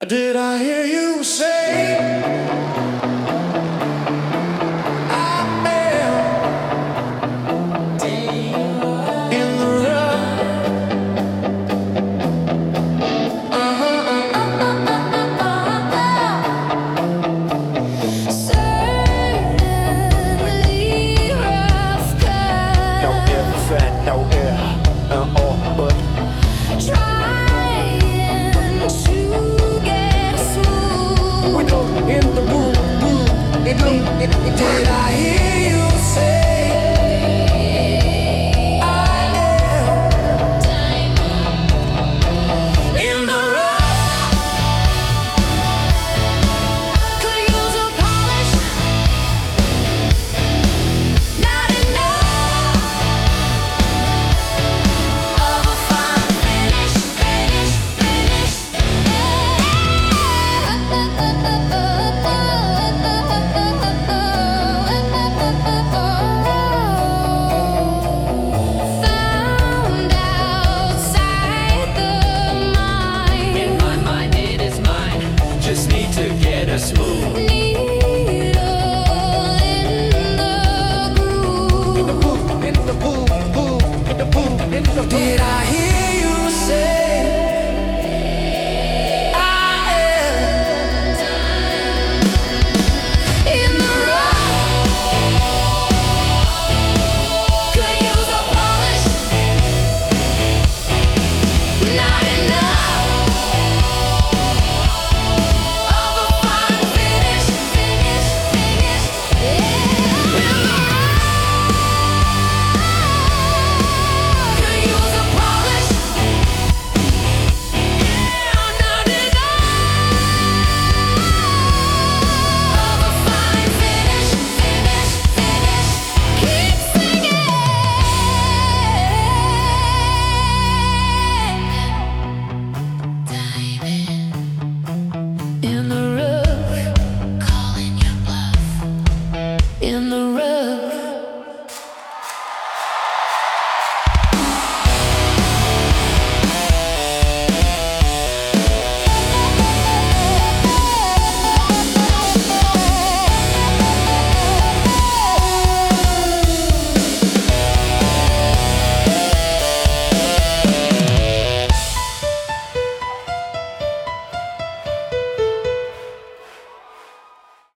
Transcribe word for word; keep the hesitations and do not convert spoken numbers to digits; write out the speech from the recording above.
Did I hear you say I am in the rough? Certainly rough cut. No if, fat, no air, uh, or but. Trying to get through. We go in the room, room. It, it, it, did I hear you?